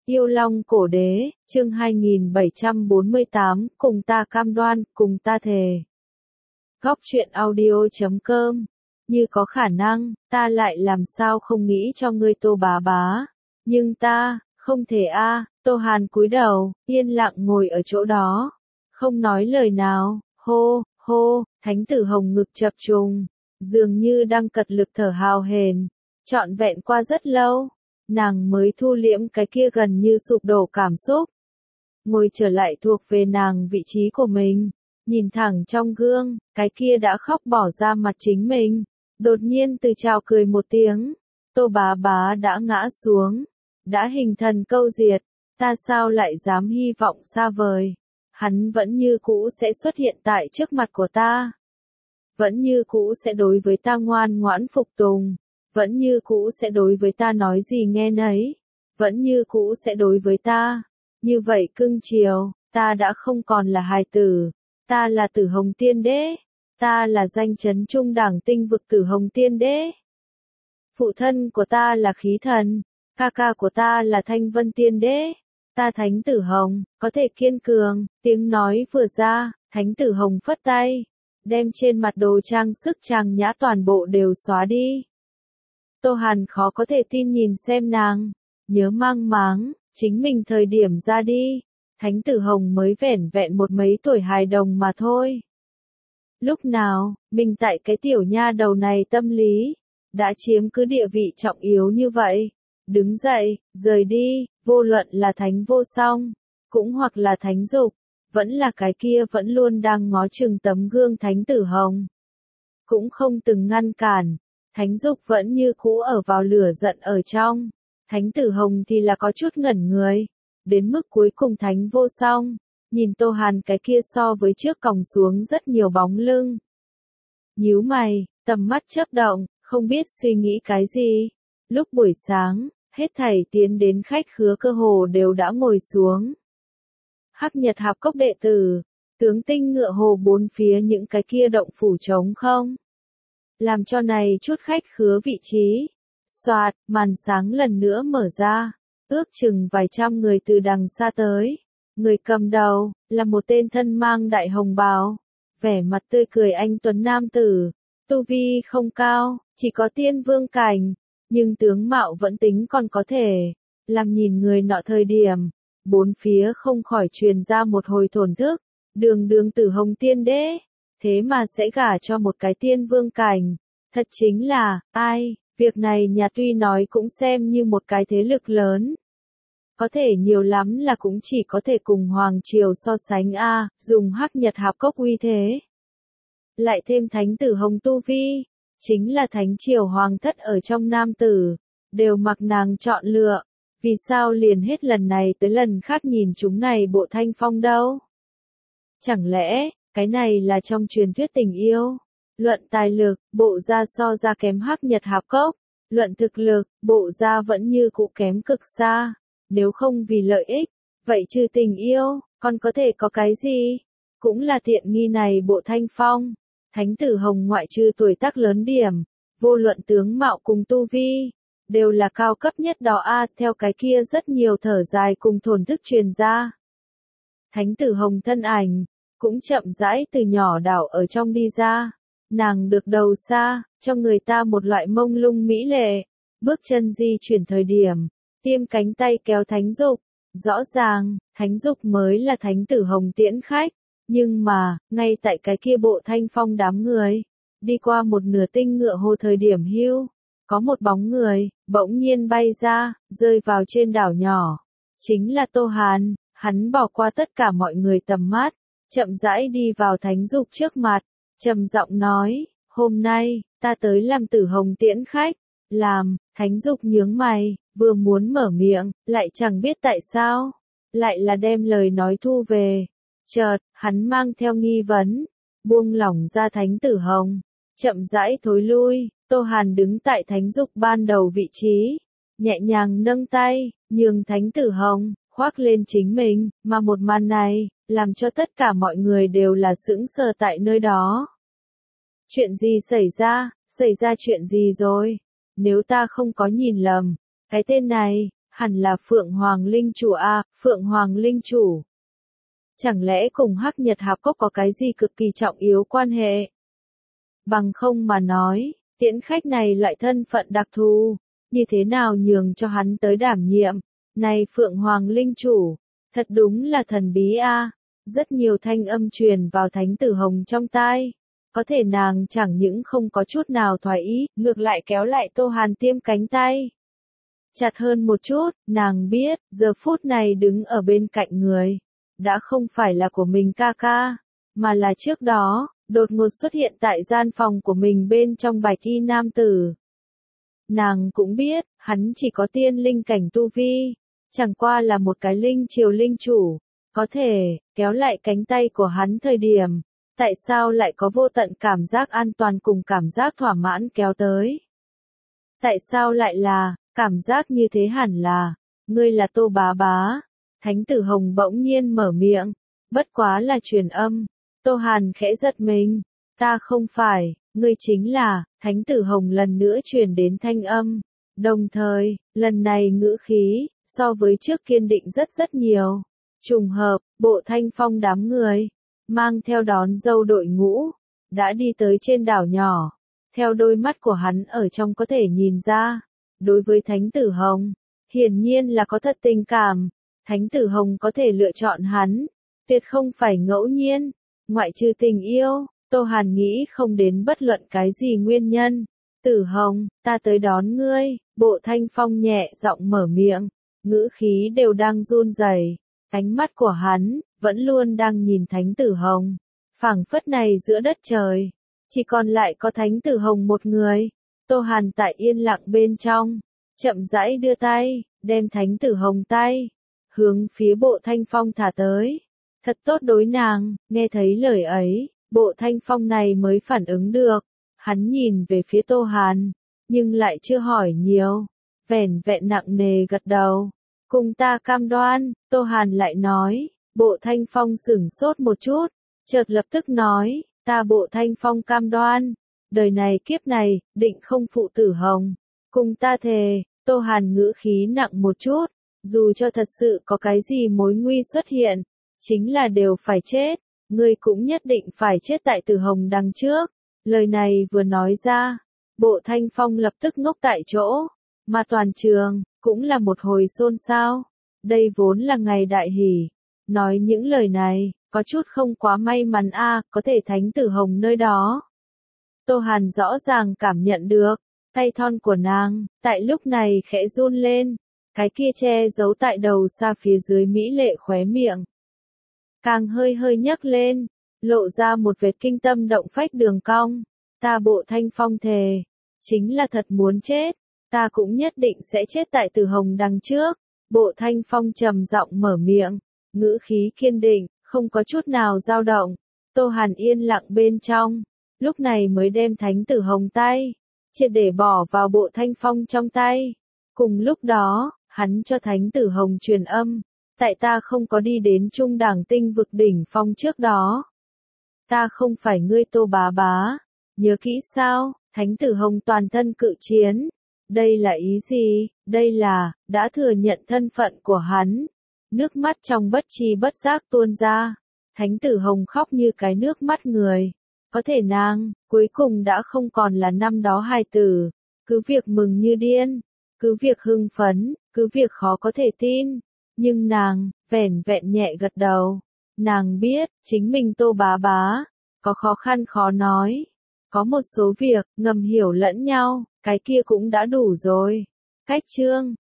Yêu Long Cổ Đế, chương 2748, cùng ta cam đoan, cùng ta thề. Góc truyện audio.com. Như có khả năng, ta lại làm sao không nghĩ cho ngươi Tô bá bá. Nhưng ta, không thể a. Tô Hàn cúi đầu, yên lặng ngồi ở chỗ đó. Không nói lời nào, hô, hô, Thánh Tử Hồng ngực chập trùng. Dường như đang cật lực thở hào hển. Trọn vẹn qua rất lâu. Nàng mới thu liễm cái kia gần như sụp đổ cảm xúc. Ngồi trở lại thuộc về nàng vị trí của mình, nhìn thẳng trong gương, cái kia đã khóc bỏ ra mặt chính mình. Đột nhiên từ chào cười một tiếng, Tô bá bá đã ngã xuống, đã hình thần câu diệt, ta sao lại dám hy vọng xa vời. Hắn vẫn như cũ sẽ xuất hiện tại trước mặt của ta. Vẫn như cũ sẽ đối với ta ngoan ngoãn phục tùng. Vẫn như cũ sẽ đối với ta nói gì nghe nấy. Vẫn như cũ sẽ đối với ta. Như vậy cưng chiều, ta đã không còn là hài tử. Ta là Tử Hồng Tiên Đế. Ta là danh chấn trung đẳng tinh vực Tử Hồng Tiên Đế. Phụ thân của ta là Khí Thần. Ca ca của ta là Thanh Vân Tiên Đế. Ta Thánh Tử Hồng, có thể kiên cường. Tiếng nói vừa ra, Thánh Tử Hồng phất tay. Đem trên mặt đồ trang sức trang nhã toàn bộ đều xóa đi. Tô Hàn khó có thể tin nhìn xem nàng, nhớ mang máng, chính mình thời điểm ra đi, Thánh Tử Hồng mới vẻn vẹn một mấy tuổi hài đồng mà thôi. Lúc nào, mình tại cái tiểu nha đầu này tâm lý, đã chiếm cứ địa vị trọng yếu như vậy, đứng dậy, rời đi, vô luận là Thánh Vô Song, cũng hoặc là Thánh Dục, vẫn là cái kia vẫn luôn đang ngó chừng tấm gương Thánh Tử Hồng. Cũng không từng ngăn cản. Thánh Dục vẫn như cũ ở vào lửa giận ở trong. Thánh Tử Hồng thì là có chút ngẩn người. Đến mức cuối cùng Thánh Vô Song, nhìn Tô Hàn cái kia so với trước còng xuống rất nhiều bóng lưng. Nhíu mày, tầm mắt chớp động, không biết suy nghĩ cái gì. Lúc buổi sáng, hết thảy tiến đến khách khứa cơ hồ đều đã ngồi xuống. Hắc Nhật Hạp Cốc đệ tử, tướng tinh ngựa hồ bốn phía những cái kia động phủ trống không. Làm cho này chút khách khứa vị trí. Soạt, màn sáng lần nữa mở ra. Ước chừng vài trăm người từ đằng xa tới. Người cầm đầu, là một tên thân mang đại hồng bào. Vẻ mặt tươi cười anh tuấn nam tử. Tu vi không cao, chỉ có tiên vương cảnh. Nhưng tướng mạo vẫn tính còn có thể. Làm nhìn người nọ thời điểm. Bốn phía không khỏi truyền ra một hồi thổn thức. Đường Tử Hồng Tiên Đế. Thế mà sẽ gả cho một cái tiên vương cảnh. Thật chính là, ai, việc này nhà tuy nói cũng xem như một cái thế lực lớn. Có thể nhiều lắm là cũng chỉ có thể cùng Hoàng Triều so sánh dùng Hắc Nhật Hạp Cốc uy thế. Lại thêm Thánh Tử Hồng tu vi, chính là Thánh Triều Hoàng thất ở trong nam tử, đều mặc nàng chọn lựa. Vì sao liền hết lần này tới lần khác nhìn chúng này bộ thanh phong đâu? Chẳng lẽ, cái này là trong truyền thuyết tình yêu? Luận tài lực, bộ gia so ra kém Hắc Nhật Hạp Cốc. Luận thực lực, bộ gia vẫn như cũ kém cực xa. Nếu không vì lợi ích, vậy trừ tình yêu, còn có thể có cái gì? Cũng là tiện nghi này bộ thanh phong. Thánh Tử Hồng ngoại trừ tuổi tác lớn điểm, vô luận tướng mạo cùng tu vi, đều là cao cấp nhất đó theo cái kia rất nhiều thở dài cùng thổn thức truyền ra. Thánh Tử Hồng thân ảnh, cũng chậm rãi từ nhỏ đảo ở trong đi ra. Nàng được đầu xa, cho người ta một loại mông lung mỹ lệ. Bước chân di chuyển thời điểm, tiêm cánh tay kéo Thánh Dục. Rõ ràng, Thánh Dục mới là Thánh Tử Hồng tiễn khách. Nhưng mà, ngay tại cái kia bộ thanh phong đám người, đi qua một nửa tinh ngựa hồ thời điểm hưu, có một bóng người, bỗng nhiên bay ra, rơi vào trên đảo nhỏ. Chính là Tô Hàn, hắn bỏ qua tất cả mọi người tầm mắt, chậm rãi đi vào Thánh Dục trước mặt. Trầm giọng nói, hôm nay, ta tới làm Tử Hồng tiễn khách. Làm, Thánh Dục nhướng mày, vừa muốn mở miệng, lại chẳng biết tại sao. Lại là đem lời nói thu về. Chợt, hắn mang theo nghi vấn, buông lỏng ra Thánh Tử Hồng. Chậm rãi thối lui, Tô Hàn đứng tại Thánh Dục ban đầu vị trí. Nhẹ nhàng nâng tay, nhường Thánh Tử Hồng, khoác lên chính mình, mà một màn này, làm cho tất cả mọi người đều là sững sờ tại nơi đó. Chuyện gì xảy ra chuyện gì rồi? Nếu ta không có nhìn lầm, cái tên này, hẳn là Phượng Hoàng Linh Chủ a, Phượng Hoàng Linh Chủ. Chẳng lẽ cùng Hắc Nhật Hạp Cốc có cái gì cực kỳ trọng yếu quan hệ? Bằng không mà nói, tiễn khách này loại thân phận đặc thù, như thế nào nhường cho hắn tới đảm nhiệm? Này Phượng Hoàng Linh Chủ, thật đúng là thần bí a. Rất nhiều thanh âm truyền vào Thánh Tử Hồng trong tai. Có thể nàng chẳng những không có chút nào thoái ý, ngược lại kéo lại Tô Hàn Tiêm cánh tay. Chặt hơn một chút, nàng biết, giờ phút này đứng ở bên cạnh người, đã không phải là của mình ca ca, mà là trước đó, đột ngột xuất hiện tại gian phòng của mình bên trong bạch y nam tử. Nàng cũng biết, hắn chỉ có tiên linh cảnh tu vi, chẳng qua là một cái linh triều linh chủ, có thể, kéo lại cánh tay của hắn thời điểm, tại sao lại có vô tận cảm giác an toàn cùng cảm giác thỏa mãn kéo tới? Tại sao lại là, cảm giác như thế hẳn là, ngươi là Tô bá bá. Thánh Tử Hồng bỗng nhiên mở miệng, bất quá là truyền âm. Tô Hàn khẽ giật mình, ta không phải, ngươi chính là, Thánh Tử Hồng lần nữa truyền đến thanh âm. Đồng thời, lần này ngữ khí, so với trước kiên định rất nhiều. Trùng hợp, bộ Thanh Phong đám người, mang theo đón dâu đội ngũ, đã đi tới trên đảo nhỏ. Theo đôi mắt của hắn ở trong có thể nhìn ra, đối với Thánh Tử Hồng, hiển nhiên là có thật tình cảm. Thánh Tử Hồng có thể lựa chọn hắn, tuyệt không phải ngẫu nhiên, ngoại trừ tình yêu, Tô Hàn nghĩ không đến bất luận cái gì nguyên nhân. Tử Hồng, ta tới đón ngươi, bộ Thanh Phong nhẹ giọng mở miệng, ngữ khí đều đang run rẩy, ánh mắt của hắn, vẫn luôn đang nhìn Thánh Tử Hồng, phảng phất này giữa đất trời, chỉ còn lại có Thánh Tử Hồng một người. Tô Hàn tại yên lặng bên trong, chậm rãi đưa tay, đem Thánh Tử Hồng tay hướng phía bộ Thanh Phong thả tới. Thật tốt đối nàng, nghe thấy lời ấy, bộ Thanh Phong này mới phản ứng được. Hắn nhìn về phía Tô Hàn, nhưng lại chưa hỏi nhiều. Vẻn vẹn nặng nề gật đầu. Cùng ta cam đoan, Tô Hàn lại nói. Bộ Thanh Phong sửng sốt một chút, chợt lập tức nói, ta bộ Thanh Phong cam đoan. Đời này kiếp này, định không phụ Tử Hồng. Cùng ta thề, Tô Hàn ngữ khí nặng một chút. Dù cho thật sự có cái gì mối nguy xuất hiện, chính là đều phải chết, ngươi cũng nhất định phải chết tại Tử Hồng đằng trước. Lời này vừa nói ra, bộ Thanh Phong lập tức ngốc tại chỗ, mà toàn trường, cũng là một hồi xôn xao. Đây vốn là ngày đại hỷ, nói những lời này, có chút không quá may mắn a, có thể Thánh Tử Hồng nơi đó. Tô Hàn rõ ràng cảm nhận được, tay thon của nàng, tại lúc này khẽ run lên. Cái kia che giấu tại đầu xa phía dưới mỹ lệ khóe miệng. Càng hơi nhấc lên, lộ ra một vệt kinh tâm động phách đường cong. Ta bộ Thanh Phong thề, chính là thật muốn chết, ta cũng nhất định sẽ chết tại Tử Hồng đằng trước. Bộ Thanh Phong trầm giọng mở miệng, ngữ khí kiên định, không có chút nào dao động. Tô Hàn yên lặng bên trong, lúc này mới đem Thánh Tử Hồng tay, triệt để bỏ vào bộ Thanh Phong trong tay. Cùng lúc đó, hắn cho Thánh Tử Hồng truyền âm, tại ta không có đi đến trung đẳng tinh vực đỉnh phong trước đó. Ta không phải ngươi Tô bá bá, nhớ kỹ sao? Thánh Tử Hồng toàn thân cự chiến. Đây là ý gì? Đây là, đã thừa nhận thân phận của hắn. Nước mắt trong bất tri bất giác tuôn ra. Thánh Tử Hồng khóc như cái nước mắt người. Có thể nàng, cuối cùng đã không còn là năm đó hài tử. Cứ việc mừng như điên, cứ việc hưng phấn, cứ việc khó có thể tin. Nhưng nàng, vẻn vẹn nhẹ gật đầu. Nàng biết, chính mình Tô bá bá, có khó khăn khó nói. Có một số việc, ngầm hiểu lẫn nhau, cái kia cũng đã đủ rồi. Cách chương